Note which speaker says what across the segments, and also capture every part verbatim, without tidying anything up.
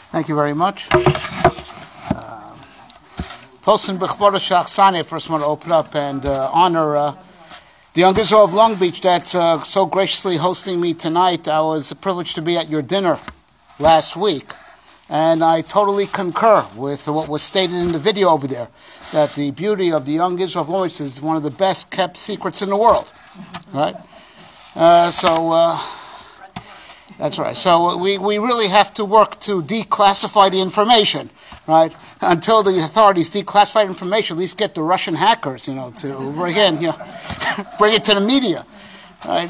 Speaker 1: Thank you very much. Postin B'chvora Shachsane, first want to open up and uh, honor uh, the Young Israel of Long Beach that's uh, so graciously hosting me tonight. I was privileged to be at your dinner last week, and I totally concur with what was stated in the video over there, that the beauty of the Young Israel of Long Beach is one of the best kept secrets in the world. Right? Uh, so... Uh, That's right. So we, we really have to work to declassify the information, right? Until the authorities declassify information, at least get the Russian hackers, you know, to bring in, you know, bring it to the media, right?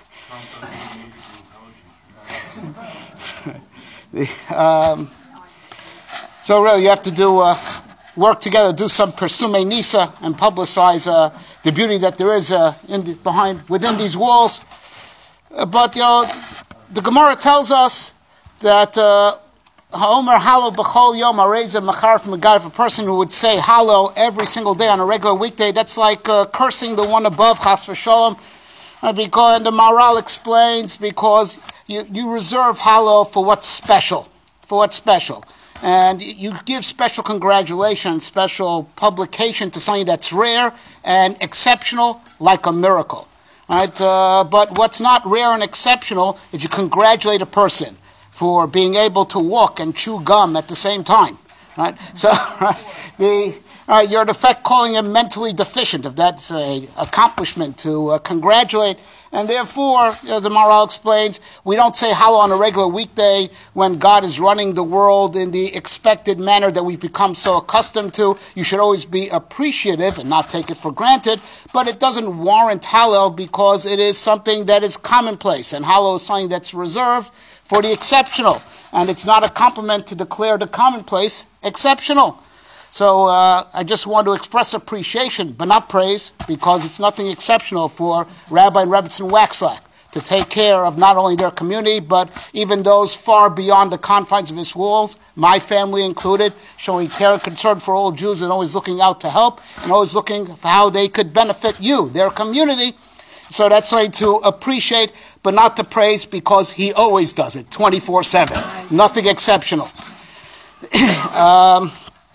Speaker 1: um, so really, you have to do uh, work together, do some persume nisa, and publicize uh, the beauty that there is uh, in the, behind within these walls. Uh, but you know. The Gemara tells us that Ha'omer Halo B'chol Yom Areza Machar from a person who would say Halo every single day on a regular weekday, that's like uh, cursing the one above, Chas v'sholom. Uh, because, and the Maharal explains, because you, you reserve Halo for what's special, for what's special. And you give special congratulations, special publication to something that's rare and exceptional, like a miracle. Right, uh, but what's not rare and exceptional if you congratulate a person for being able to walk and chew gum at the same time, right? So right, the uh, you're in effect calling him mentally deficient, if that's a accomplishment to uh, congratulate. And therefore, as the Maharal explains, we don't say Halo on a regular weekday when God is running the world in the expected manner that we've become so accustomed to. You should always be appreciative and not take it for granted, but it doesn't warrant Halo because it is something that is commonplace, and Halo is something that's reserved for the exceptional, and it's not a compliment to declare the commonplace exceptional. So uh, I just want to express appreciation, but not praise, because it's nothing exceptional for Rabbi and Rebbetzin Waxlack to take care of not only their community, but even those far beyond the confines of his walls, my family included, showing care and concern for all Jews and always looking out to help and always looking for how they could benefit you, their community. So that's something to appreciate, but not to praise, because he always does it, twenty-four seven. Nothing exceptional. um,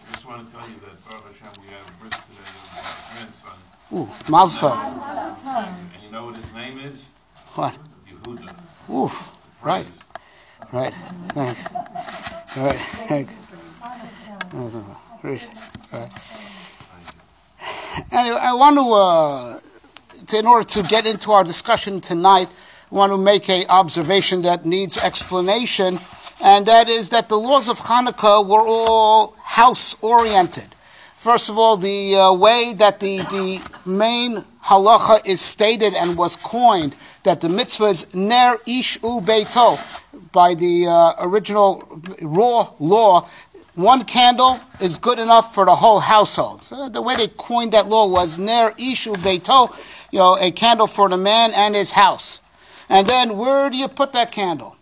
Speaker 1: Ooh, Mazel Tov.
Speaker 2: And you know what his name is?
Speaker 1: What?
Speaker 2: Yehuda.
Speaker 1: Oof. Right. Right. Right. Right. Right. Anyway, I want to, uh, to, in order to get into our discussion tonight, I want to make an observation that needs explanation, and that is that the laws of Hanukkah were all house-oriented. First of all, the uh, way that the, the main halacha is stated and was coined, that the mitzvah is ner ish u beito, by the uh, original raw law, one candle is good enough for the whole household. So the way they coined that law was ner ish u beito, you know, a candle for the man and his house. And then where do you put that candle?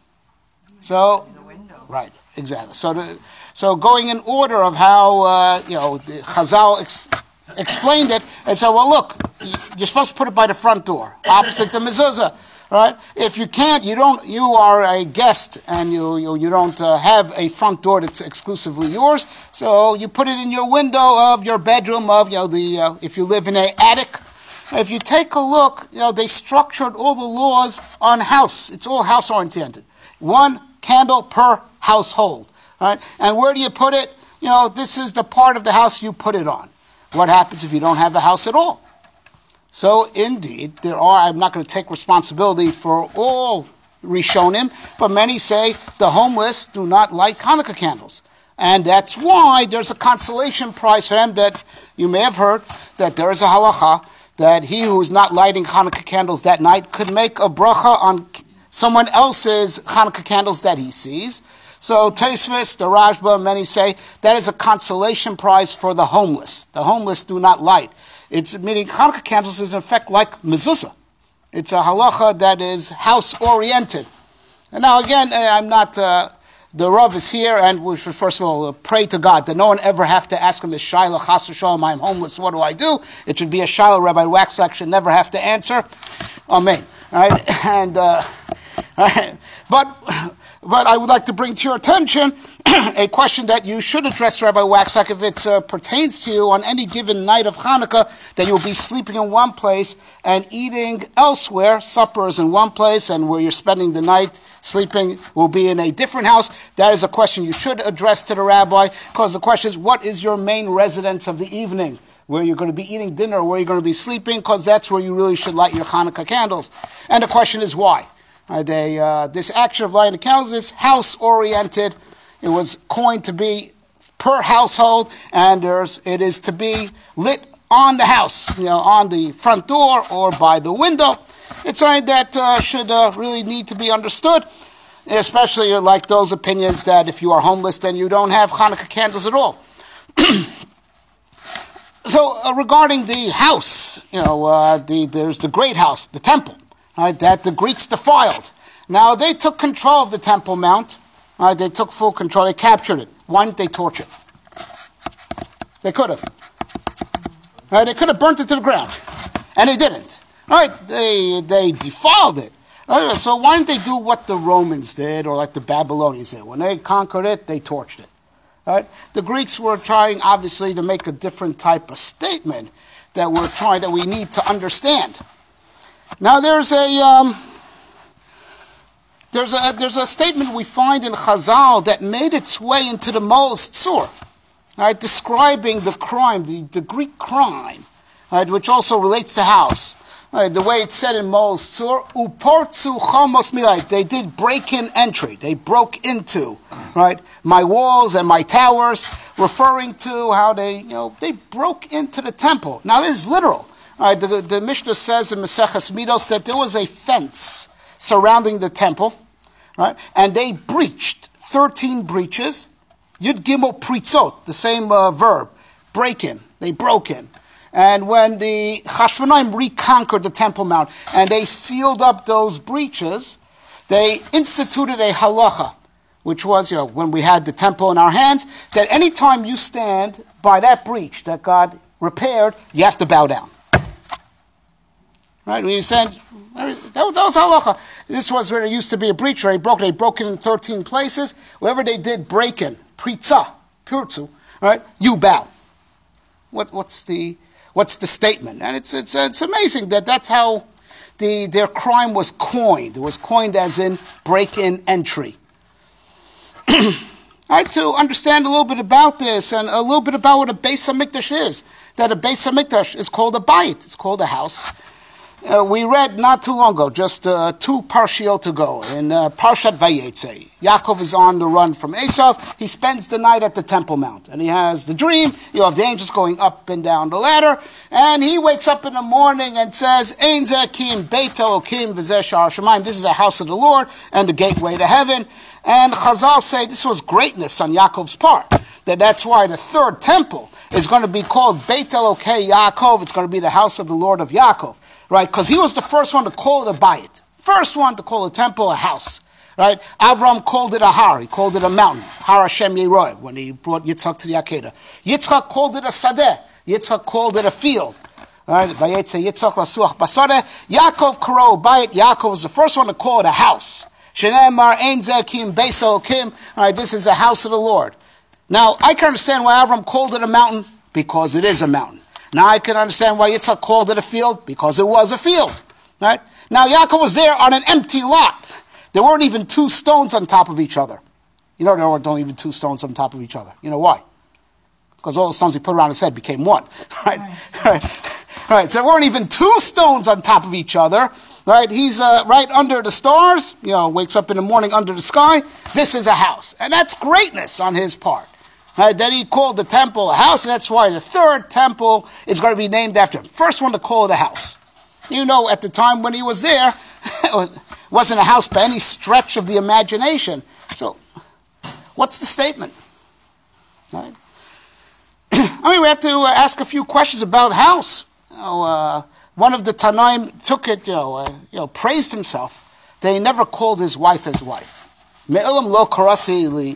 Speaker 1: So,
Speaker 3: in the window.
Speaker 1: Right, exactly. So the So going in order of how, uh, you know, the Chazal ex- explained it, and so, well, look, you're supposed to put it by the front door, opposite the mezuzah, right? If you can't, you don't, you are a guest, and you you, you don't uh, have a front door that's exclusively yours, so you put it in your window of your bedroom of, you know, the, uh, if you live in an attic. If you take a look, you know, they structured all the laws on house. It's all house-oriented. One candle per household. Right? And where do you put it? You know, this is the part of the house you put it on. What happens if you don't have a house at all? So, indeed, there are, I'm not going to take responsibility for all Rishonim, but many say the homeless do not light Hanukkah candles. And that's why there's a consolation prize for them that you may have heard, that there is a halacha, that he who is not lighting Hanukkah candles that night could make a bracha on someone else's Hanukkah candles that he sees. So Tosfos, the Rashba, many say that is a consolation prize for the homeless. The homeless do not light. It's meaning Hanukkah candles is in effect like mezuzah. It's a halacha that is house-oriented. And now again, I'm not, uh, the Rav is here, and we should first of all uh, pray to God that no one ever have to ask him this Shaila, Chas v'sholom, I'm homeless, what do I do? It should be a Shaila Rabbi Waxlack should never have to answer. Amen. All right, and... Uh, but, but I would like to bring to your attention a question that you should address, Rabbi Waxack, if it uh, pertains to you on any given night of Hanukkah, that you will be sleeping in one place and eating elsewhere. Supper is in one place, and where you're spending the night sleeping will be in a different house. That is a question you should address to the rabbi, because the question is, what is your main residence of the evening? Where you're going to be eating dinner, where you're going to be sleeping, because that's where you really should light your Hanukkah candles. And the question is why? Uh, they, uh, this action of lighting the candles is house-oriented. It was coined to be per household, and there's, it is to be lit on the house, you know, on the front door or by the window. It's something that uh, should uh, really need to be understood, especially like those opinions that if you are homeless, then you don't have Hanukkah candles at all. So uh, regarding the house, you know, uh, the, there's the great house, the temple, right, that the Greeks defiled. Now, they took control of the Temple Mount. Right, they took full control. They captured it. Why didn't they torch it? They could have. Right, they could have burnt it to the ground. And they didn't. Right, they, they defiled it. Right, so why didn't they do what the Romans did or like the Babylonians did? When they conquered it, they torched it. Right? The Greeks were trying, obviously, to make a different type of statement that we're trying, that we need to understand. Now, there's a um, there's a there's a statement we find in Chazal that made its way into the Maoz Tzur, right, describing the crime, the, the Greek crime, right, which also relates to house. Right, the way it's said in Maoz Tzur, uportzu chamos milai. They did break-in entry. They broke into, right, my walls and my towers, referring to how they, you know, they broke into the temple. Now, this is literal. Right, the, the Mishnah says in Maseches Midos that there was a fence surrounding the temple, right, and they breached thirteen breaches. Yud Gimel pritzot, the same uh, verb, break in. They broke in. And when the Chashmonaim reconquered the Temple Mount and they sealed up those breaches, they instituted a halacha, which was, you know, when we had the temple in our hands, that any time you stand by that breach that God repaired, you have to bow down. Right? When you said, that, that was halacha. This was where there used to be a breach, where they broke, they broke it in thirteen places. Wherever they did break in, pritza, purtzu, right, you bow. What, what's the... What's the statement? And it's it's it's amazing that that's how the their crime was coined. It was coined as in break-in entry. I had to understand a little bit about this and a little bit about what a Beis HaMikdash is. That a Beis HaMikdash is called a bayit. It's called a house. Uh, we read not too long ago, just uh, two parshiot ago, in uh, Parshat Vayetze. Yaakov is on the run from Esav. He spends the night at the Temple Mount, and he has the dream. You have the angels going up and down the ladder, and he wakes up in the morning and says, Ein zeh kim beit Elokim v'zeh sha'ar shamayim. This is a house of the Lord and the gateway to heaven. And Chazal say this was greatness on Yaakov's part. That that's why the third temple is going to be called Beit Elokei Yaakov. It's going to be the house of the Lord of Yaakov. Right, because he was the first one to call it a bayit. First one to call a temple a house. Right? Avram called it a har. He called it a mountain. Har Hashem Yeroy, when he brought Yitzchak to the Akedah. Yitzchak called it a sadeh. Yitzchak called it a field. Right? Vayetze Yitzchak lasuach basareh. Yaakov karo bayit. Yaakov was the first one to call it a house. Shenemar ein zeh kim beis Elokim. All right, this is a house of the Lord. Now, I can understand why Avram called it a mountain, because it is a mountain. Now I can understand why Yitzchak called it a field, because it was a field. Right? Now Yaakov was there on an empty lot. There weren't even two stones on top of each other. You know there weren't even two stones on top of each other. You know why? Because all the stones he put around his head became one. Right? Right. Right. Right. So there weren't even two stones on top of each other. Right? He's uh, right under the stars. You know, wakes up in the morning under the sky. This is a house. And that's greatness on his part. Right, that he called the temple a house, and that's why the third temple is going to be named after him. First one to call it a house. You know, at the time when he was there, it wasn't a house by any stretch of the imagination. So, what's the statement? Right? I mean, we have to uh, ask a few questions about house. You know, uh, one of the Tanaim took it, you know, uh, you know, praised himself that he never called his wife his wife. Me'elam lo karasi li.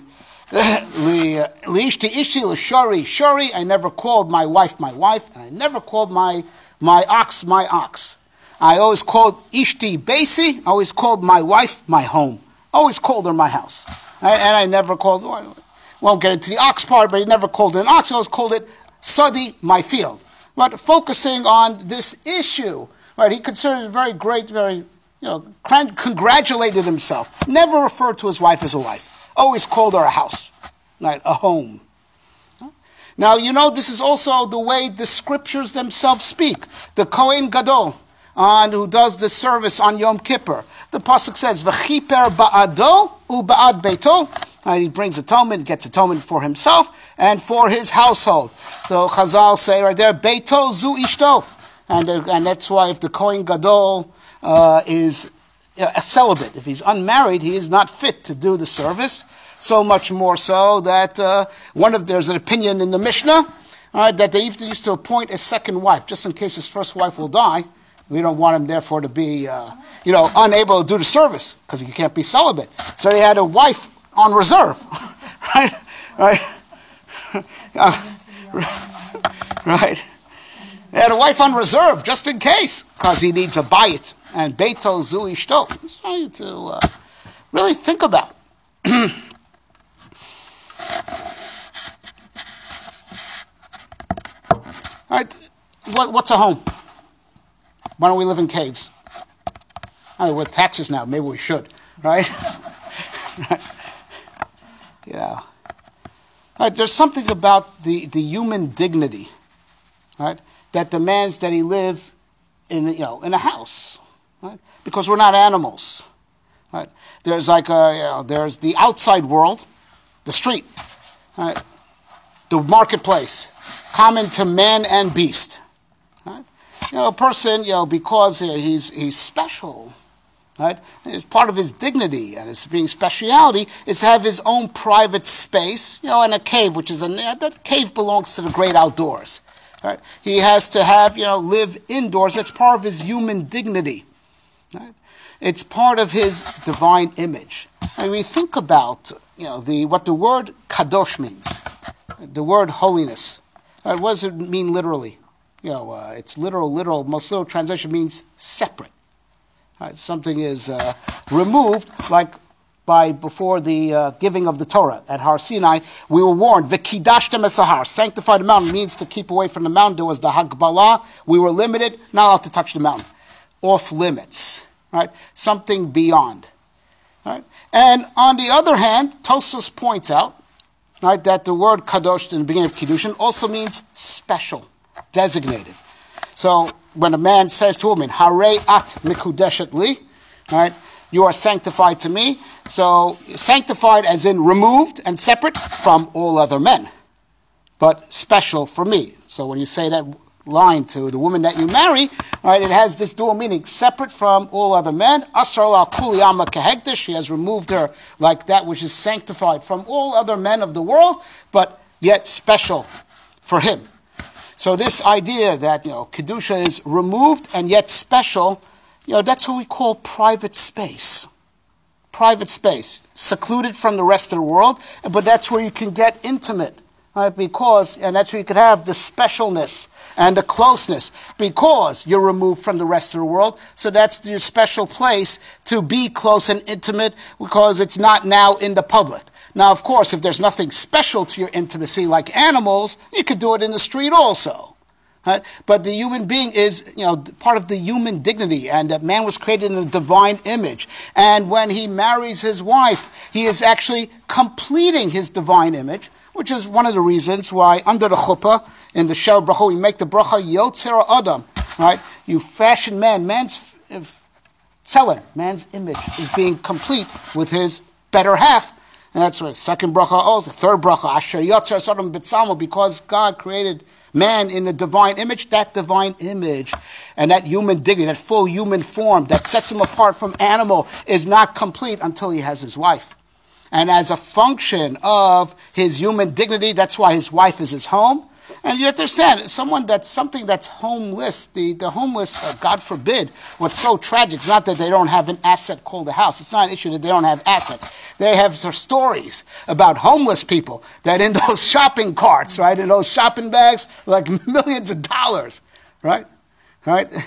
Speaker 1: Liishti ishi l'shari shari. I never called my wife my wife, and I never called my my ox my ox. I always called Ishti Basi, I always called my wife my home. Always called her my house. Right? And I never called, well, won't get into the ox part, but he never called it an ox, I always called it Sadi, my field. But focusing on this issue, right, he considered it very great, very, you know, congratulated himself. Never referred to his wife as a wife. Always called her a house, right, a home. Now, you know, this is also the way the scriptures themselves speak. The Kohen Gadol, uh, who does the service on Yom Kippur, the pasuk says, "V'chiper ba'ado u'ba'ad beito." And he brings atonement, gets atonement for himself and for his household. So Chazal say right there, Beito zu ishto. And, uh, and that's why if the Kohen Gadol uh, is uh, a celibate, if he's unmarried, he is not fit to do the service. So much more so that uh, one of there's an opinion in the Mishnah uh, that they used to appoint a second wife, just in case his first wife will die. We don't want him, therefore, to be, uh, you know, unable to do the service because he can't be celibate. So he had a wife on reserve, right? Right? Uh, right. He had a wife on reserve just in case, because he needs a bayit and beito zu ishto. It's trying to uh, really think about. All right, what, what's a home? Why don't we live in caves? I mean, with taxes now, maybe we should, right? Right. You know, right, there's something about the, the human dignity, right, that demands that he live in, you know, in a house, right? Because we're not animals, right? There's like a, you know, there's the outside world, the street, right? The marketplace, common to man and beast, right? You know, a person, you know, because he's he's special. Right? It's part of his dignity and his being speciality is to have his own private space, you know, in a cave, which is a that cave belongs to the great outdoors. Right? He has to have, you know, live indoors. It's part of his human dignity. Right? It's part of his divine image. And we think about, you know, the what the word kadosh means, the word holiness. Right? What does it mean literally? You know, uh, it's literal, literal. Most literal translation means separate. Right, something is uh, removed, like by before the uh, giving of the Torah at Har Sinai, we were warned, "V'kidashtem esahar," sanctify the mountain means to keep away from the mountain. There was the Hagbala. We were limited, not allowed to touch the mountain, off limits. Right, something beyond. Right, and on the other hand, Tosfos points out, right, that the word kadosh in the beginning of Kiddushin also means special, designated. So when a man says to a woman, "Harei at mikudeshet li," right, you are sanctified to me. So sanctified as in removed and separate from all other men, but special for me. So when you say that line to the woman that you marry, right, it has this dual meaning: separate from all other men. Asar la kuli ama kehekdesh. She has removed her like that which is sanctified from all other men of the world, but yet special for him. So this idea that, you know, Kedusha is removed and yet special, you know, that's what we call private space. Private space, secluded from the rest of the world, but that's where you can get intimate, right? Because, and that's where you can have the specialness and the closeness, because you're removed from the rest of the world. So that's your special place to be close and intimate, because it's not now in the public. Now, of course, if there's nothing special to your intimacy like animals, you could do it in the street also. Right? But the human being is, you know, part of the human dignity, and that man was created in a divine image. And when he marries his wife, he is actually completing his divine image, which is one of the reasons why under the chuppah, in the Shel Bracha, we make the bracha Yotzer Adam, right? You fashion man, man's tzeler, man's image is being complete with his better half. And that's what second bracha also, third bracha, Asher Yotzer Sodom B'Tzalmo, because God created man in the divine image, that divine image and that human dignity, that full human form that sets him apart from animal is not complete until he has his wife. And as a function of his human dignity, that's why his wife is his home. And you understand, someone that's something that's homeless, the, the homeless, uh, God forbid, what's so tragic is not that they don't have an asset called a house. It's not an issue that they don't have assets. They have their stories about homeless people that in those shopping carts, right, in those shopping bags, like millions of dollars, right? Right?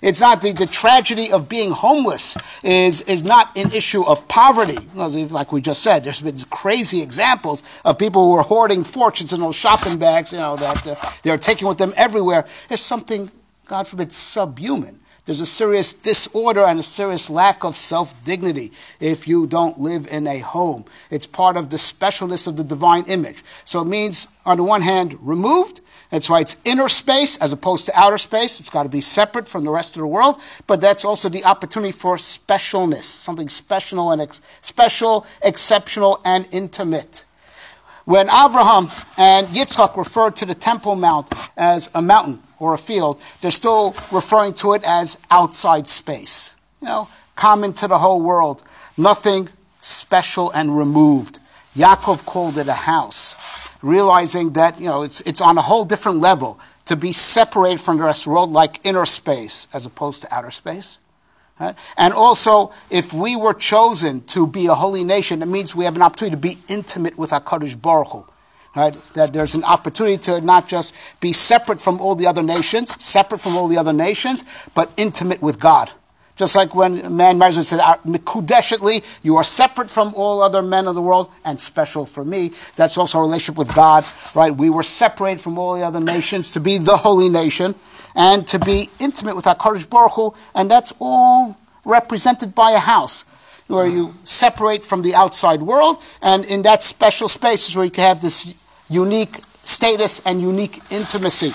Speaker 1: It's not the, the tragedy of being homeless is, is not an issue of poverty. Like we just said, there's been crazy examples of people who are hoarding fortunes in those shopping bags, you know, that uh, they're taking with them everywhere. There's something, God forbid, subhuman. There's a serious disorder and a serious lack of self-dignity if you don't live in a home. It's part of the specialness of the divine image. So it means, on the one hand, removed. That's why it's inner space as opposed to outer space. It's got to be separate from the rest of the world. But that's also the opportunity for specialness, something special and ex- special, exceptional, and intimate. When Abraham and Yitzchak referred to the Temple Mount as a mountain or a field, they're still referring to it as outside space. You know, common to the whole world. Nothing special and removed. Yaakov called it a house, realizing that, you know, it's it's on a whole different level to be separated from the rest of the world, like inner space as opposed to outer space. Right? And also, if we were chosen to be a holy nation, it means we have an opportunity to be intimate with HaKadosh Baruch Hu. Right? That there's an opportunity to not just be separate from all the other nations, separate from all the other nations, but intimate with God. Just like when a man marries and says, Mikudeshetly, you are separate from all other men of the world and special for me. That's also a relationship with God, right? We were separated from all the other nations to be the holy nation and to be intimate with HaKadosh Baruch Hu, and that's all represented by a house where you separate from the outside world, and in that special space is where you can have this unique status and unique intimacy.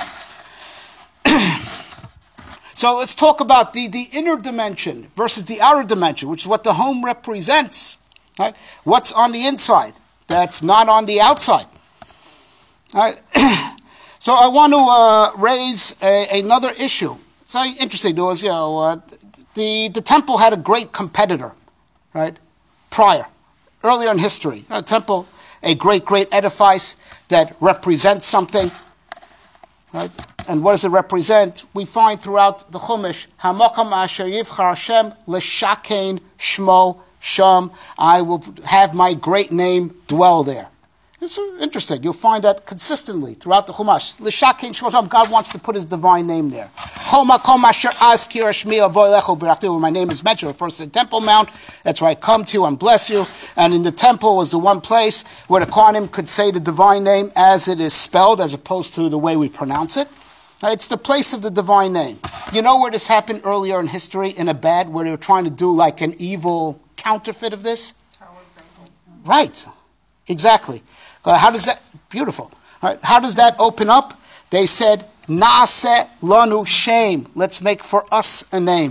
Speaker 1: So let's talk about the, the inner dimension versus the outer dimension, which is what the home represents. Right? What's on the inside that's not on the outside. All right? So I want to uh, raise a, another issue. It's very interesting. There was, you know, uh, the, the temple had a great competitor, right, prior, earlier in history. The temple, a great, great edifice that represents something. Right? And what does it represent? We find throughout the Chumash, Hamakam asher yivchar Hashem l'shakein shmo sham. I will have my great name dwell there. It's interesting. You'll find that consistently throughout the Chumash. L'shakein shmo sham. God wants to put His divine name there. Chomakom asher azkir shmi avoy lecho b'rachti. When my name is mentioned, refers to the Temple Mount. That's where I come to and bless you. And in the temple was the one place where the Kohanim could say the divine name as it is spelled, as opposed to the way we pronounce it. It's the place of the divine name. You know where this happened earlier in history in a bad, where they were trying to do like an evil counterfeit of this? Right. Exactly. Uh, how does that, beautiful. Right. How does that open up? They said, Naaseh lanu shem. Let's make for us a name.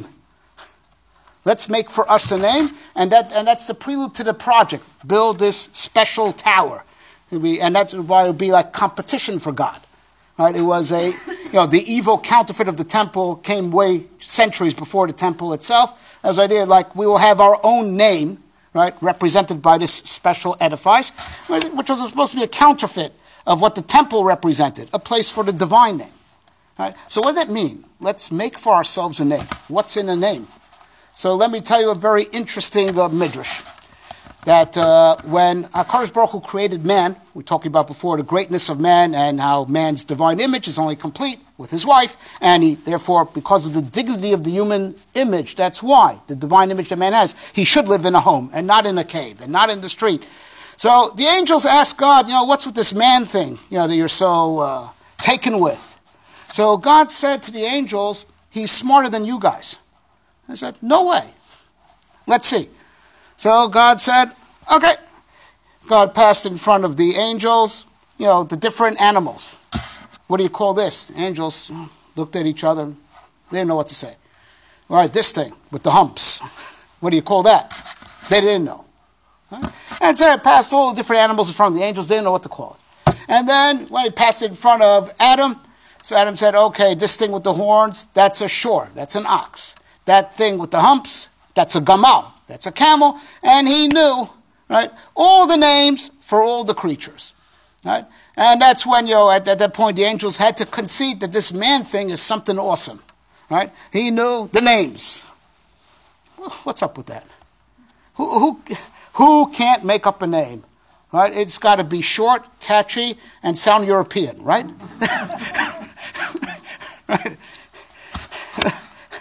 Speaker 1: Let's make for us a name. And that and that's the prelude to the project. Build this special tower. It'll be, and that's why it would be like competition for God. Right, it was a, you know, the evil counterfeit of the temple came way centuries before the temple itself. As I did, like we will have our own name, right, represented by this special edifice, which was supposed to be a counterfeit of what the temple represented, a place for the divine name. Right? So what does that mean? Let's make for ourselves a name. What's in a name? So let me tell you a very interesting uh, midrash. That uh, when HaKadosh Baruch Hu created man, we talked about before the greatness of man and how man's divine image is only complete with his wife, and he, therefore, because of the dignity of the human image, that's why the divine image that man has, he should live in a home and not in a cave and not in the street. So the angels asked God, you know, what's with this man thing, you know, that you're so uh, taken with? So God said to the angels, he's smarter than you guys. I said, no way. Let's see. So God said, okay. God passed in front of the angels, you know, the different animals. What do you call this? The angels looked at each other. They didn't know what to say. All right, this thing with the humps. What do you call that? They didn't know. Right? And so it passed all the different animals in front of the angels. They didn't know what to call it. And then when he passed in front of Adam, so Adam said, okay, this thing with the horns, that's a shore. That's an ox. That thing with the humps, that's a gamal. That's a camel, and he knew, right, all the names for all the creatures, right? And that's when, you know, at, at that point, the angels had to concede that this man thing is something awesome, right? He knew the names. What's up with that? Who who, who can't make up a name, right? It's got to be short, catchy, and sound European, right? Right? So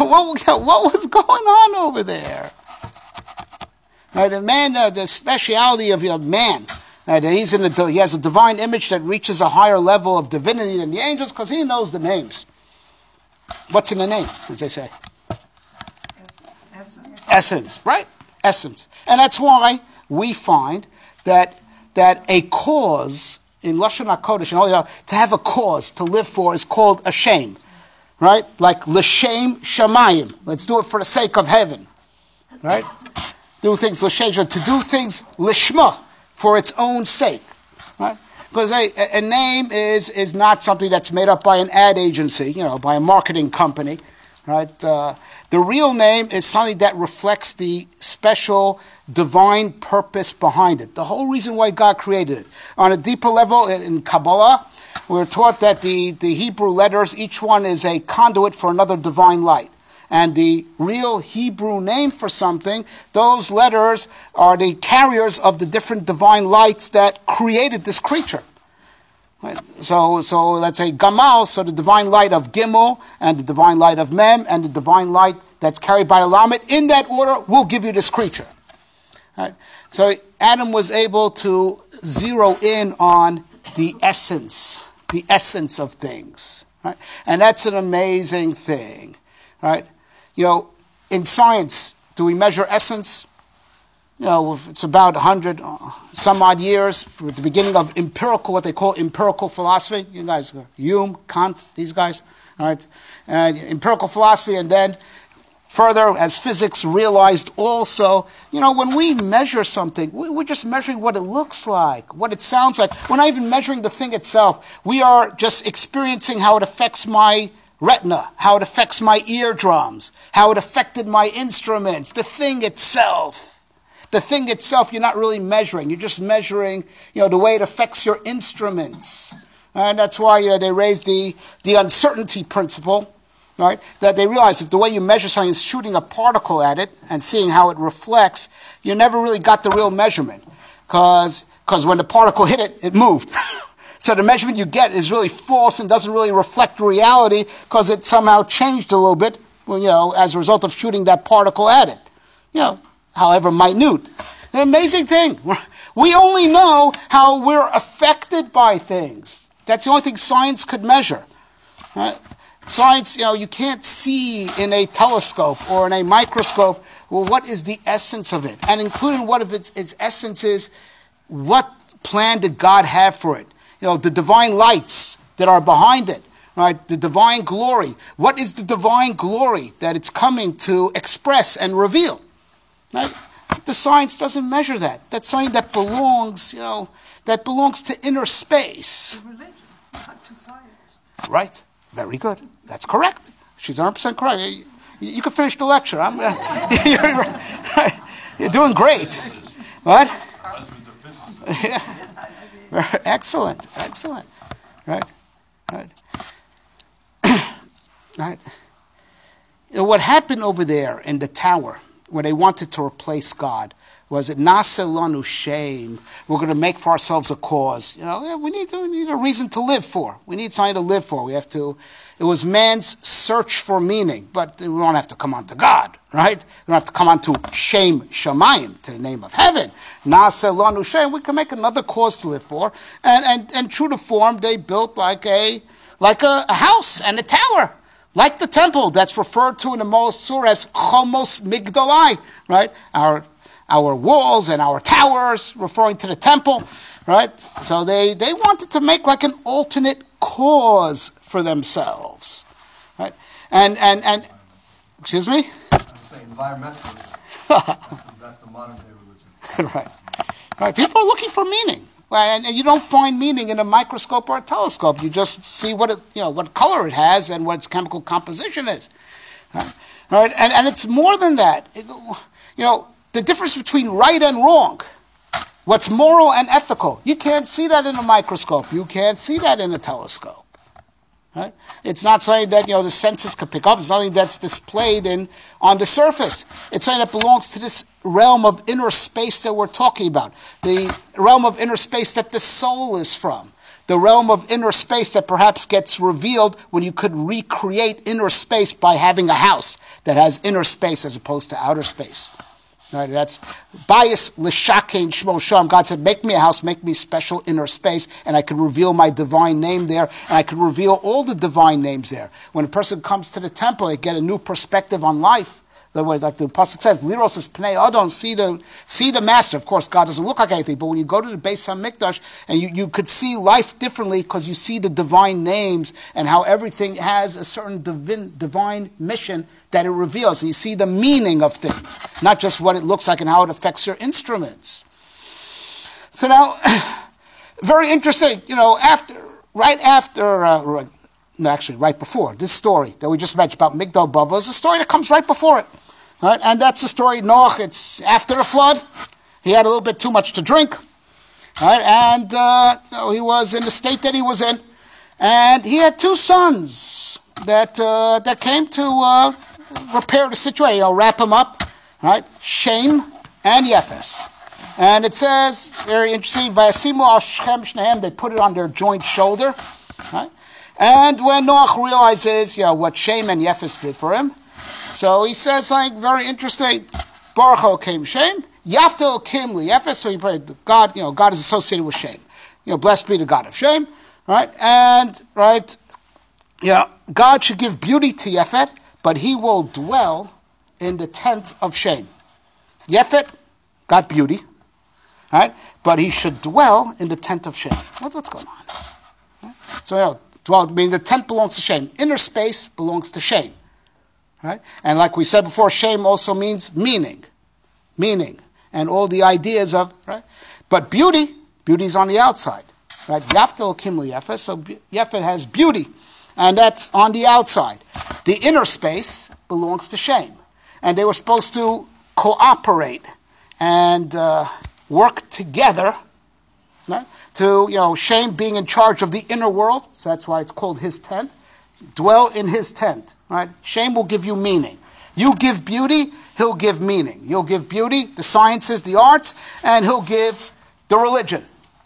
Speaker 1: what, what was going on over there? Right, the man, uh, the speciality of your man, right, that he's in a, he has a divine image that reaches a higher level of divinity than the angels because he knows the names. What's in the name, as they say? Essence. Essence, right? Essence. And that's why we find that that a cause, in Lashon HaKodesh, you know, to have a cause to live for is called a shame, right? Like l'shem shamayim. Let's do it for the sake of heaven, right? Do things l'shem, to do things lishma, for its own sake, right? Because a, a name is is not something that's made up by an ad agency, you know, by a marketing company, right? Uh, the real name is something that reflects the special divine purpose behind it. The whole reason why God created it. On a deeper level, in, in Kabbalah, we're taught that the, the Hebrew letters, each one is a conduit for another divine light. And the real Hebrew name for something, those letters are the carriers of the different divine lights that created this creature. Right? So, so let's say Gamal, so the divine light of Gimel, and the divine light of Mem, and the divine light that's carried by Lamed, in that order, will give you this creature. Right? So Adam was able to zero in on the essence, the essence of things. Right? And that's an amazing thing. Right? You know, in science, do we measure essence? You know, it's about one hundred some odd years from the beginning of empirical, what they call empirical philosophy. You guys, Hume, Kant, these guys, all right? And empirical philosophy, and then further, as physics realized also, you know, when we measure something, we're just measuring what it looks like, what it sounds like. We're not even measuring the thing itself. We are just experiencing how it affects my retina, how it affects my eardrums, how it affected my instruments, the thing itself. The thing itself, you're not really measuring. You're just measuring, you know, the way it affects your instruments. And that's why you know, they raised the, the uncertainty principle, right? That they realize if the way you measure something is shooting a particle at it and seeing how it reflects, you never really got the real measurement. Because when the particle hit it, it moved. So the measurement you get is really false and doesn't really reflect reality because it somehow changed a little bit, you know, as a result of shooting that particle at it. You know, however minute. An amazing thing. We only know how we're affected by things. That's the only thing science could measure. Right? Science, you know, you can't see in a telescope or in a microscope, well, what is the essence of it? And including what of its, its essence is, what plan did God have for it? You know, the divine lights that are behind it, right? The divine glory. What is the divine glory that it's coming to express and reveal? Right? The science doesn't measure that. That's something that belongs, you know, that belongs to inner space.
Speaker 3: To religion, not to science.
Speaker 1: Right. Very good. That's correct. She's one hundred percent correct. You, you can finish the lecture. I'm, uh, you're, you're doing great. What? Yeah. Excellent. Excellent. Right. Right. Right. You know, what happened over there in the tower, when they wanted to replace God, was it Nasa lanu shame? We're going to make for ourselves a cause. You know, we need to, we need a reason to live for. We need something to live for. We have to. It was man's search for meaning, but we don't have to come on to God, right? We don't have to come on to Shem Shamayim, to the name of heaven. Nasa lanu shame. We can make another cause to live for, and and and true to form, they built like a like a, a house and a tower. Like the temple that's referred to in the Moel Surah as Chomos Migdalai, right? Our our walls and our towers referring to the temple, right? So they, they wanted to make like an alternate cause for themselves, right? And, and, and excuse me?
Speaker 4: I'm saying environmentalism. that's, the, that's the modern day religion.
Speaker 1: Right. Right. People are looking for meaning. And you don't find meaning in a microscope or a telescope. You just see what it, you know, what color it has and what its chemical composition is. Right? Right? And, and it's more than that. It, you know, the difference between right and wrong, what's moral and ethical, you can't see that in a microscope. You can't see that in a telescope. Right? It's not something that, you know, the senses could pick up. It's something that's displayed in on the surface. It's something that belongs to this realm of inner space that we're talking about. The realm of inner space that the soul is from. The realm of inner space that perhaps gets revealed when you could recreate inner space by having a house. that has inner space as opposed to outer space. Right, that's bias l'shakein shmo sham. God said, make me a house, make me special inner space, and I could reveal my divine name there, and I could reveal all the divine names there. When a person comes to the temple, they get a new perspective on life. The way, like the Apostle says, Liros is Pnei Adon, see the, see the master. Of course, God doesn't look like anything, but when you go to the Beis HaMikdash, and you, you could see life differently because you see the divine names and how everything has a certain divine, divine mission that it reveals. And you see the meaning of things, not just what it looks like and how it affects your instruments. So now, very interesting, you know, after, right after, uh, right, no, actually, right before this story that we just mentioned about Migdal Bavel is a story that comes right before it. Right? And that's the story of Noach. It's after the flood. He had a little bit too much to drink. Right? And uh, you know, he was in the state that he was in. And he had two sons that uh, that came to uh, repair the situation, you know, wrap him up. Right? Shem and Yefes. And it says, very interesting, Vayasimu al Shechem Shnehem, they put it on their joint shoulder. Right? And when Noach realizes, you know, what Shem and Yefes did for him, so he says something very interesting. Baruch Elokeim Shem, Yafta Elokeim Yefes. So he prayed, God, you know, God is associated with Shem. You know, blessed be the God of Shem, right? And right, yeah, God should give beauty to Yefet, but he will dwell in the tent of Shem. Yefet got beauty, right? But he should dwell in the tent of Shem. What, what's going on? Right? So you know. Dwell, meaning the tent belongs to Shem. Inner space belongs to Shem. Right? And like we said before, Shem also means meaning. Meaning. And all the ideas of, right? But beauty, beauty is on the outside. Right? Yaftel Kimli Yefet, so Yefet has beauty. And that's on the outside. The inner space belongs to Shem. And they were supposed to cooperate and uh, work together, right? To, you know, Shem being in charge of the inner world, so that's why it's called his tent. Dwell in his tent, right? Shem will give you meaning. You give beauty, he'll give meaning. You'll give beauty, the sciences, the arts, and he'll give the religion.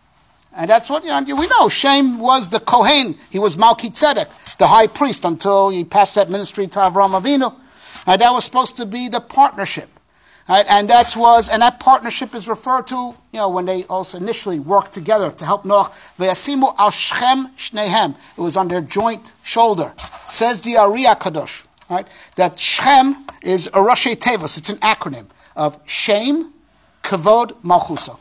Speaker 1: And that's what, you know, we know. Shem was the Kohen. He was Malki Tzedek, the high priest, until he passed that ministry to Avraham Avinu. And that was supposed to be the partnership. Right? And that was, and that partnership is referred to, you know, when they also initially worked together to help Noach. V'yasimu al Shechem Shnehem. It was on their joint shoulder. Says the Ari HaKadosh, right? That Shechem is a Rashi Tevos. It's an acronym of Shem, Kavod, Malchusa.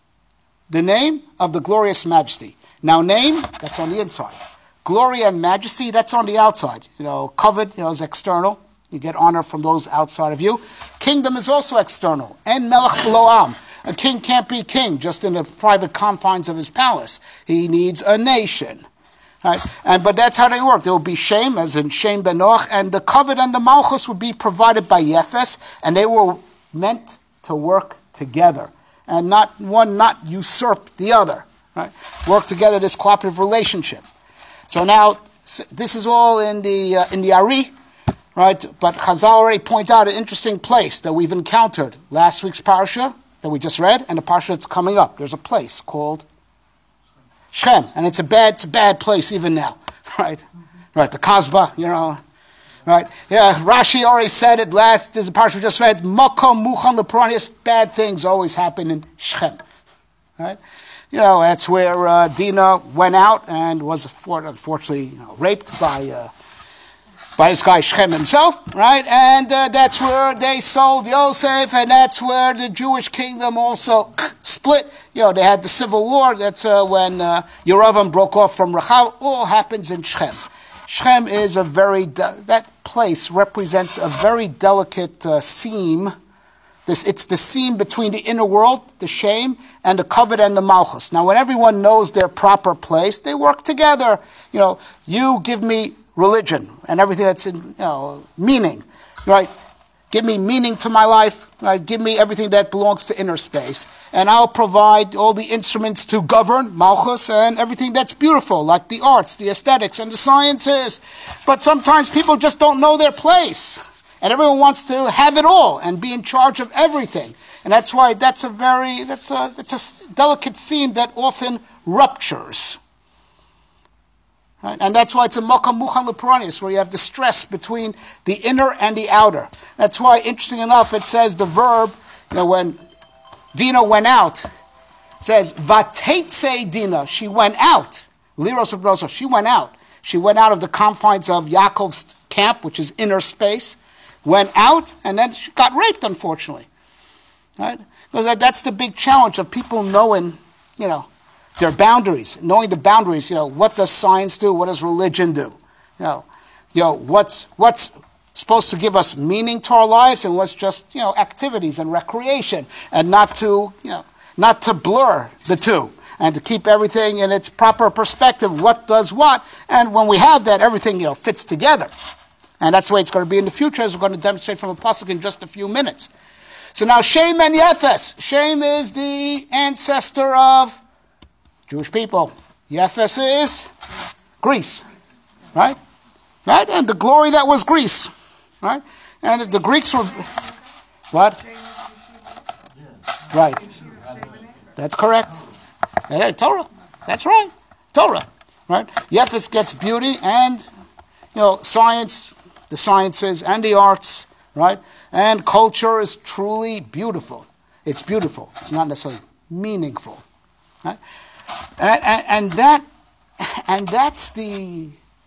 Speaker 1: The name of the glorious majesty. Now, name, that's on the inside. Glory and majesty, that's on the outside. You know, Kavod, you know, is external. You get honor from those outside of you. Kingdom is also external. And Melech Beloam. A king can't be king just in the private confines of his palace. He needs a nation. Right? And but that's how they work. There will be Shem, as in Shem ben Noach, and the Kavod and the Malchus would be provided by Yefes, and they were meant to work together. And not one not usurp the other. Right? Work together, this cooperative relationship. So now, this is all in the uh, in the Ari. Right, but Chazal already point out an interesting place that we've encountered last week's parsha that we just read, and the parsha that's coming up. There's a place called Shechem, and it's a bad, it's a bad place even now. Right, mm-hmm. Right, the Kasbah, you know. Right, yeah. Rashi already said it last. There's a parsha we just read. Makom Muchan Lepranius. Bad things always happen in Shechem. Right, you know that's where uh, Dinah went out and was unfortunately you know, raped by. Uh, By this guy Shechem himself, right? And uh, that's where they sold Yosef, and that's where the Jewish kingdom also split. You know, they had the civil war. That's uh, when uh, Yeravam broke off from Rachel. All happens in Shechem. Shechem is a very, de- that place represents a very delicate uh, seam. This, it's the seam between the inner world, the Shem, and the Kavod and the Malchus. Now, when everyone knows their proper place, they work together. You know, you give me religion and everything that's in, you know, meaning, right? Give me meaning to my life, right? Give me everything that belongs to inner space. And I'll provide all the instruments to govern, Malchus, and everything that's beautiful, like the arts, the aesthetics, and the sciences. But sometimes people just don't know their place. And everyone wants to have it all and be in charge of everything. And that's why that's a very, that's a, that's a delicate seam that often ruptures. Right? And that's why it's a Mokum Muchan Leparanius, where you have the stress between the inner and the outer. That's why, interesting enough, it says the verb, you know, when Dinah went out, it says, Vatetse Dinah, she went out. Liros of Rosa, she went out. She went out of the confines of Yaakov's camp, which is inner space, went out, and then she got raped, unfortunately. Right? Because that's the big challenge of people knowing, you know, their boundaries, knowing the boundaries. You know, what does science do? What does religion do? You know, you know what's what's supposed to give us meaning to our lives, and what's just, you know, activities and recreation, and not to, you know, not to blur the two, and to keep everything in its proper perspective. What does what? And when we have that, everything, you know, fits together. And that's the way it's going to be in the future, as we're going to demonstrate from a pasuk in just a few minutes. So now Shem and Yefes. Shem is the ancestor of Jewish people. Yefes is Greece, right? Right? And the glory that was Greece, right? And the Greeks were, what? Right. That's correct. Yeah, Torah. That's right. Torah, right? Yefes gets beauty and, you know, science, the sciences and the arts, right? And culture is truly beautiful. It's beautiful. It's not necessarily meaningful, right? And, and, and that, and that's the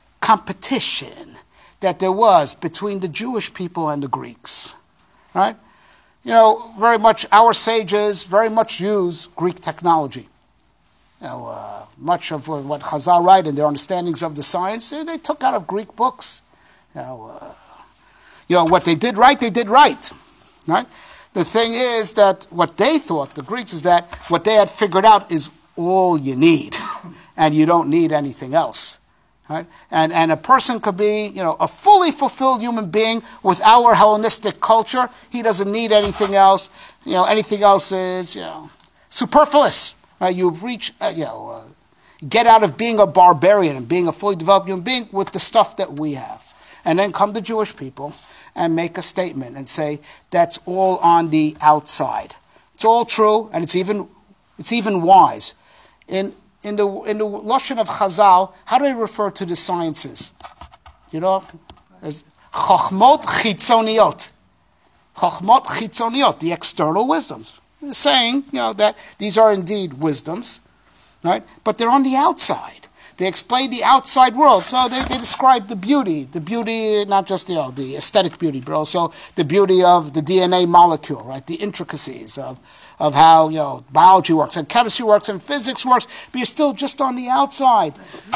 Speaker 1: competition that there was between the Jewish people and the Greeks, right? You know, very much our sages very much use Greek technology. You know, uh, much of what Chazal write in their understandings of the science, they took out of Greek books. You know, uh, you know, what they did right, they did right, right? The thing is that what they thought, the Greeks, is that what they had figured out is all you need, and you don't need anything else, right? And and a person could be, you know, a fully fulfilled human being with our Hellenistic culture. He doesn't need anything else. You know, anything else is, you know, superfluous. Right? You reach, uh, you know, uh, get out of being a barbarian and being a fully developed human being with the stuff that we have, and then come the Jewish people and make a statement and say that's all on the outside. It's all true, and it's even it's even wise. In in the in the lashon of Chazal, how do they refer to the sciences? You know, as chachmot chitzoniot, chachmot chitzoniot, the external wisdoms. They're saying, you know, that these are indeed wisdoms, right? But they're on the outside. They explain the outside world. So they, they describe the beauty, the beauty, not just, you know, the aesthetic beauty, but also the beauty of the D N A molecule, right? The intricacies of, of how, you know, biology works and chemistry works and physics works, but you're still just on the outside.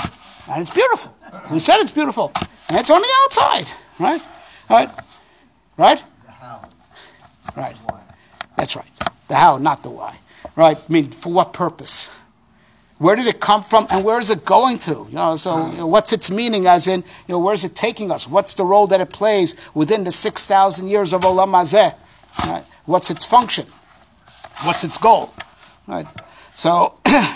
Speaker 1: And it's beautiful. We said it's beautiful. And it's on the outside, right? Right? Right?
Speaker 4: The how.
Speaker 1: Right.
Speaker 4: Why.
Speaker 1: That's right. The how, not the why. Right? I mean, for what purpose? Where did it come from, and where is it going to? You know, so you know, what's its meaning? As in, you know, where is it taking us? What's the role that it plays within the six thousand years of Olam Hazeh? Right? What's its function? What's its goal? Right? So,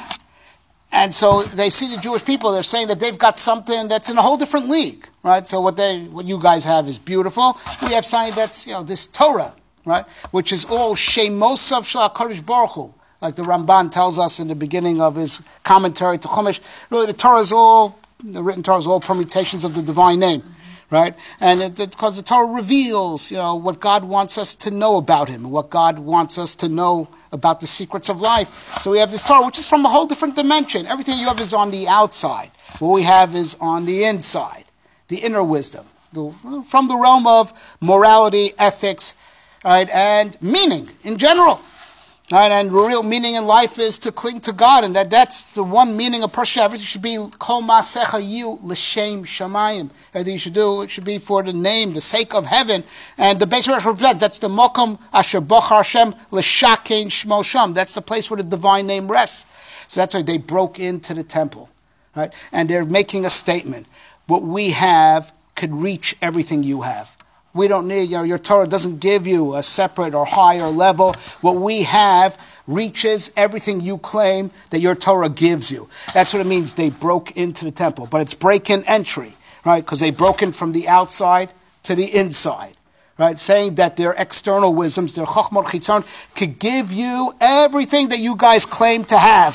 Speaker 1: and so they see the Jewish people. They're saying that they've got something that's in a whole different league. Right? So what they, what you guys have is beautiful. We have something that's, you know, this Torah, right, which is all Shemosav Shel HaKadosh Baruch Hu. Like the Ramban tells us in the beginning of his commentary to Chumash, really the Torah is all, the written Torah is all permutations of the divine name, right? And it, it, because the Torah reveals, you know, what God wants us to know about Him, what God wants us to know about the secrets of life. So we have this Torah, which is from a whole different dimension. Everything you have is on the outside. What we have is on the inside, the inner wisdom, the, from the realm of morality, ethics, right, and meaning in general. Right, and real meaning in life is to cling to God, and that, that's the one meaning a person should have. Everything should be kol ma'asecha yu l'shem shamayim. Everything you should do, it should be for the name, the sake of heaven. And the base of that, that's the mokom asher bochar Hashem l'shakein shmo sham. That's the place where the divine name rests. So that's why they broke into the temple, right? And they're making a statement. What we have could reach everything you have. We don't need, you know, your Torah doesn't give you a separate or higher level. What we have reaches everything you claim that your Torah gives you. That's what it means. They broke into the temple. But it's break-in entry, right? Because they broke in from the outside to the inside, right? Saying that their external wisdoms, their chachmot chitzon, could give you everything that you guys claim to have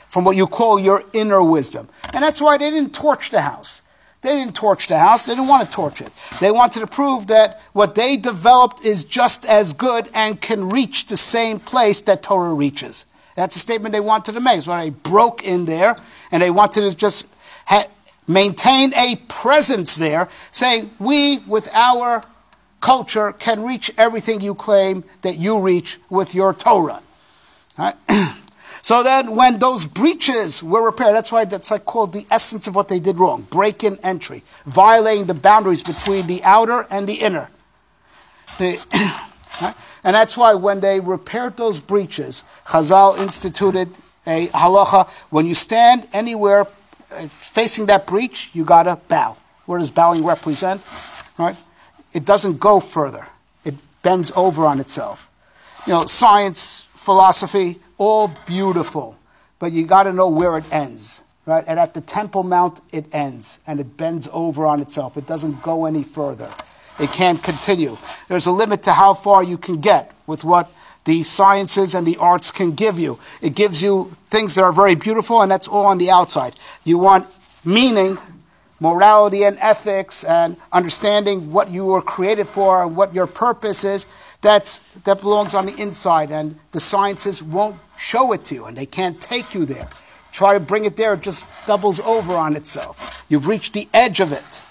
Speaker 1: from what you call your inner wisdom. And that's why they didn't torch the house. They didn't torch the house. They didn't want to torch it. They wanted to prove that what they developed is just as good and can reach the same place that Torah reaches. That's the statement they wanted to make. So they broke in there, and they wanted to just ha- maintain a presence there, saying, we, with our culture, can reach everything you claim that you reach with your Torah. All right? So then when those breaches were repaired, that's why that's like called the essence of what they did wrong. Break-in entry. Violating the boundaries between the outer and the inner. The, right? And that's why when they repaired those breaches, Chazal instituted a halacha. When you stand anywhere facing that breach, you got to bow. What does bowing represent? Right? It doesn't go further. It bends over on itself. You know, science, philosophy, all beautiful, but you got to know where it ends, right? And at the Temple Mount, it ends, and it bends over on itself. It doesn't go any further. It can't continue. There's a limit to how far you can get with what the sciences and the arts can give you. It gives you things that are very beautiful, and that's all on the outside. You want meaning, morality and ethics, and understanding what you were created for and what your purpose is. That's, that belongs on the inside, and the sciences won't show it to you, and they can't take you there. Try to bring it there, it just doubles over on itself. You've reached the edge of it.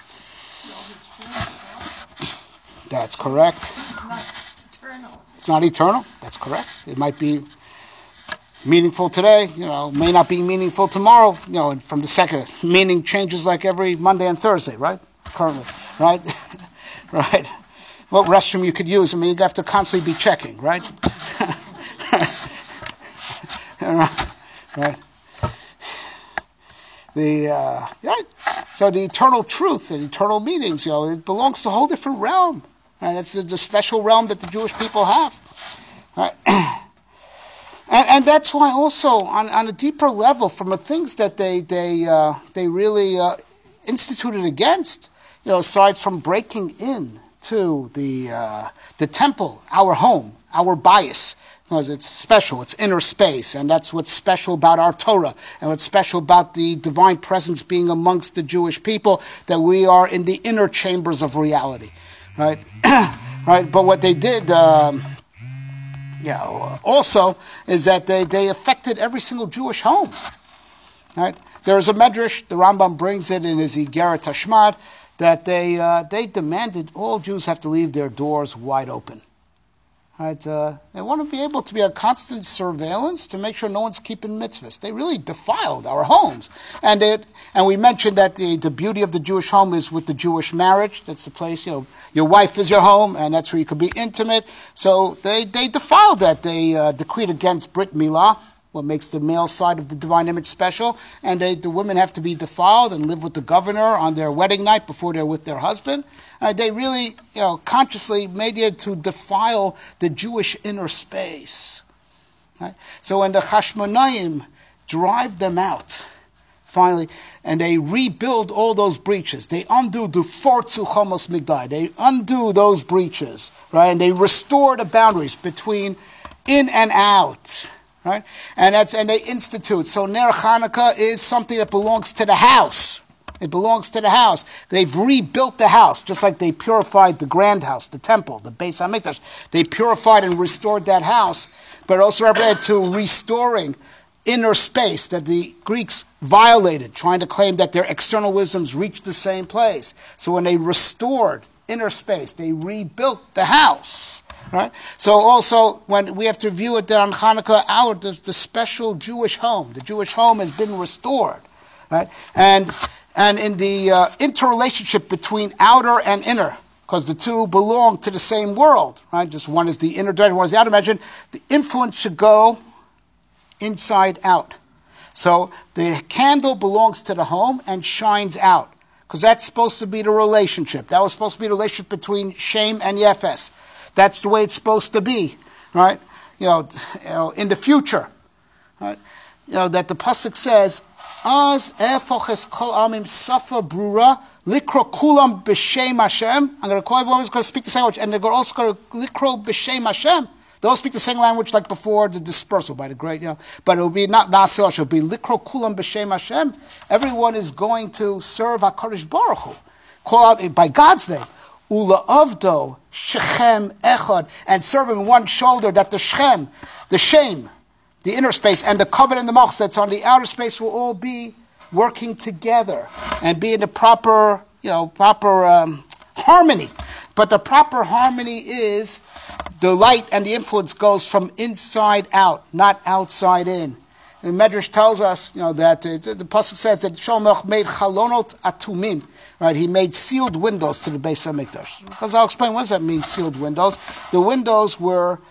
Speaker 1: That's correct.
Speaker 3: It's not eternal.
Speaker 1: It's not eternal. That's correct. It might be meaningful today, you know, may not be meaningful tomorrow, you know, and from the second, meaning changes like every Monday and Thursday, right? Currently, right? Right? What restroom you could use, I mean, you have to constantly be checking, right? Right? The, uh, right? So the eternal truth and eternal meanings, you know, it belongs to a whole different realm. And it's the, the special realm that the Jewish people have. Right? And, and that's why also, on, on a deeper level, from the things that they they uh, they really uh, instituted against, you know, aside from breaking in to the uh, the temple, our home, our bias, because it's special, it's inner space, and that's what's special about our Torah, and what's special about the divine presence being amongst the Jewish people, that we are in the inner chambers of reality, right? Right. But what they did. Um, Yeah, also is that they, they affected every single Jewish home. Right? There's a medrash, the Rambam brings it in his Igeret Tashmad, that they uh, they demanded all Jews have to leave their doors wide open. Right? Uh, they want to be able to be a constant surveillance to make sure no one's keeping mitzvahs. They really defiled our homes. And it, and we mentioned that the, the beauty of the Jewish home is with the Jewish marriage. That's the place, you know, your wife is your home, and that's where you could be intimate. So they, they defiled that. They uh, decreed against Brit Milah, what makes the male side of the divine image special, and they, the women have to be defiled and live with the governor on their wedding night before they're with their husband. Uh, they really, you know, consciously made it to defile the Jewish inner space. Right? So when the Chashmonaim drive them out, finally, and they rebuild all those breaches, they undo the Fortzu Chomos Migdai, they undo those breaches, right, and they restore the boundaries between in and out. Right? And that's and they institute. So Ner Hanukkah is something that belongs to the house. It belongs to the house. They've rebuilt the house, just like they purified the grand house, the temple, the Beis HaMikdash. They purified and restored that house, but also represented to restoring inner space that the Greeks violated, trying to claim that their external wisdoms reached the same place. So when they restored inner space, they rebuilt the house. Right? So also, when we have to view it there on Hanukkah, our the, the special Jewish home, the Jewish home has been restored, right? And and in the uh, interrelationship between outer and inner, because the two belong to the same world, right? Just one is the inner direction, one is the outer dimension. The influence should go inside out. So the candle belongs to the home and shines out, because that's supposed to be the relationship. That was supposed to be the relationship between Shem and Yefes. That's the way it's supposed to be, right? You know, you know, in the future, right? You know that the pasuk says, "Az efoches kol amim safa brura likro kulam b'shem Hashem." I'm going to call everyone who's going to speak the same language, and they're also going to likro b'shem Hashem. Those speak the same language like before the dispersal by the great, you know. But it will be not Na'aseh, it will be Likro Kulam B'Shem Hashem. Everyone is going to serve HaKadosh Baruch Hu. Call out by God's name. Ula Avdo Shechem Echad, and serving one shoulder, that the Shechem, the shame, the inner space, and the covenant and the malchus that's on the outer space will all be working together and be in the proper, you know, proper um, harmony. But the proper harmony is the light and the influence goes from inside out, not outside in. And Medrash tells us, you know, that uh, the pasuk says that Shlomo made chalonot atumim, right? He made sealed windows to the Beis Hamikdash. Because I'll explain what does that mean, sealed windows. The windows were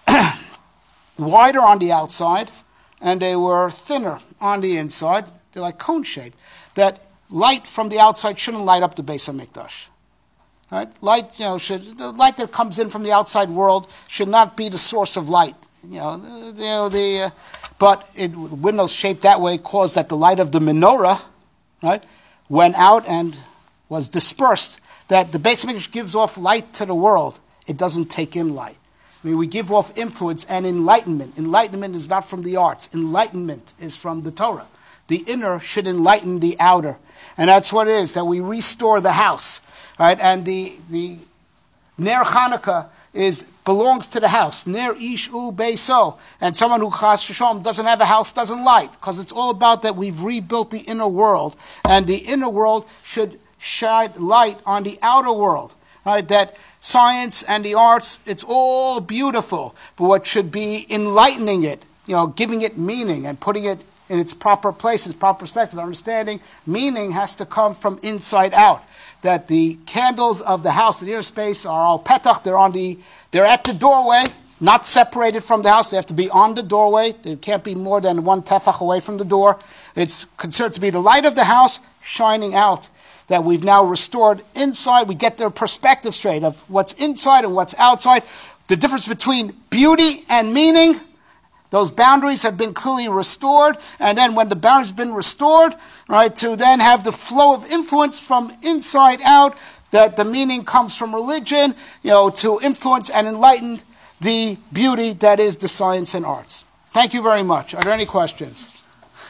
Speaker 1: wider on the outside, and they were thinner on the inside. They're like cone shaped. That light from the outside shouldn't light up the Beis Hamikdash. Right? Light, you know, should the light that comes in from the outside world should not be the source of light. You know, the, you know, the uh, but it, windows shaped that way caused that the light of the menorah, right, went out and was dispersed. That the Beis Hamikdash gives off light to the world. It doesn't take in light. I mean, we give off influence and enlightenment. Enlightenment is not from the arts. Enlightenment is from the Torah. The inner should enlighten the outer. And that's what it is, that we restore the house. Right? And the the Ner Chanukah is belongs to the house. Ner Ish U Beiso. And someone who Chas Shalom doesn't have a house doesn't light. Because it's all about that we've rebuilt the inner world. And the inner world should shine light on the outer world. Right? That science and the arts, it's all beautiful. But what should be enlightening it, you know, giving it meaning and putting it in its proper place, its proper perspective, understanding, meaning has to come from inside out. That the candles of the house, the inner space, are all petach. They're on the, they're at the doorway, not separated from the house. They have to be on the doorway. They can't be more than one tefach away from the door. It's considered to be the light of the house shining out. That we've now restored inside. We get their perspective straight of what's inside and what's outside. The difference between beauty and meaning. Those boundaries have been clearly restored, and then when the boundaries have been restored, right, to then have the flow of influence from inside out, that the meaning comes from religion, you know, to influence and enlighten the beauty that is the science and arts. Thank you very much. Are there any questions?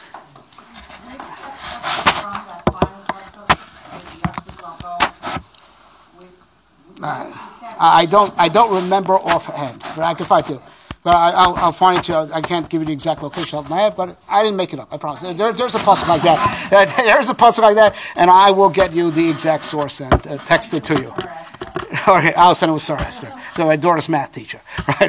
Speaker 1: Uh, I don't. I don't remember offhand, but I can find you. But I, I'll, I'll find it. I can't give you the exact location off my head, but I didn't make it up. I promise. There, there's a puzzle like that. There's a puzzle like that, and I will get you the exact source and uh, text it to you. Okay, I'll send it with Sarasther. So my daughter's math teacher. Right.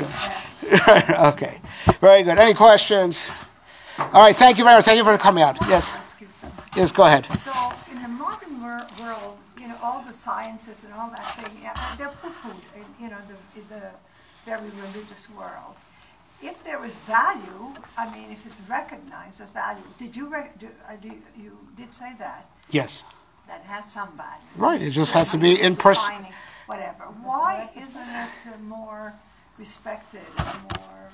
Speaker 1: Okay. Very good. Any questions? All right. Thank you very much. Thank you for coming out. Yes. Yes. Go ahead.
Speaker 3: So in the modern wor- world, you know, all the sciences and all that thing, yeah, they're poo-pooed in, you know, the, the very religious world. If there is value, I mean, if it's recognized as value, did you, rec- do, uh, do, you did say that?
Speaker 1: Yes.
Speaker 3: That has some value.
Speaker 1: Right. It just has to be in person.
Speaker 3: Defining Whatever. Why isn't it more respected and more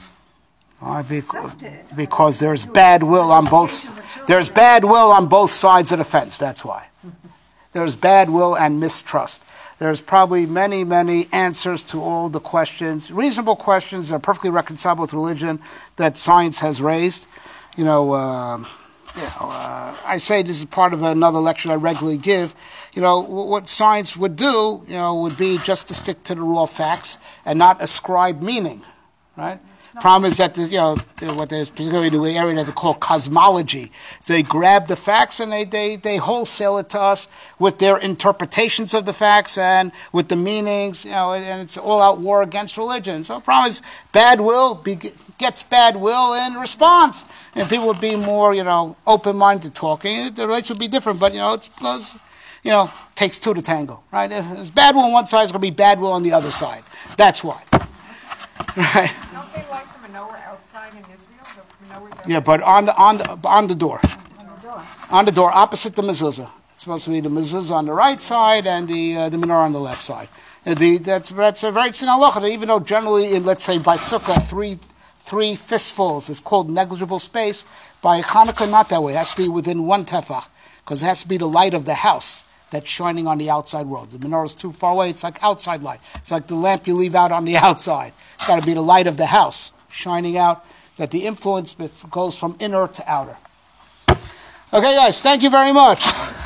Speaker 3: um,
Speaker 1: Uh, bec-
Speaker 3: accepted?
Speaker 1: because there's bad will on both. There's bad will on both sides of the fence. That's why. There's bad will and mistrust. There's probably many, many answers to all the questions, reasonable questions that are perfectly reconcilable with religion that science has raised. You know, uh, you know uh, I say this is part of another lecture I regularly give. You know, w- what science would do, you know, would be just to stick to the raw facts and not ascribe meaning, right? Problem is that, the, you know, what there's particularly in the area that they call cosmology. They grab the facts and they, they, they wholesale it to us with their interpretations of the facts and with the meanings, you know, and it's all out war against religion. So the problem is bad will be, gets bad will in response. And people would be more, you know, open-minded talking. The relationship would be different, but, you know, it's because, you know, takes two to tango, right? If there's bad will on one side, it's going to be bad will on the other side. That's why. Right?
Speaker 5: Don't they like the menorah outside in Israel? The menorahs
Speaker 1: Yeah, but on the on the on the door,
Speaker 5: on the door.
Speaker 1: on the door, opposite the mezuzah. It's supposed to be the mezuzah on the right side and the uh, the menorah on the left side. And the, that's that's a very thin halacha. Even though generally, in, let's say by sukkah, three three fistfuls is called negligible space. By Hanukkah, not that way. It has to be within one tefach because it has to be the light of the house. that's shining on the outside world. The menorah is too far away. It's like outside light. It's like the lamp you leave out on the outside. It's got to be the light of the house shining out, that the influence goes from inner to outer. Okay, guys, thank you very much.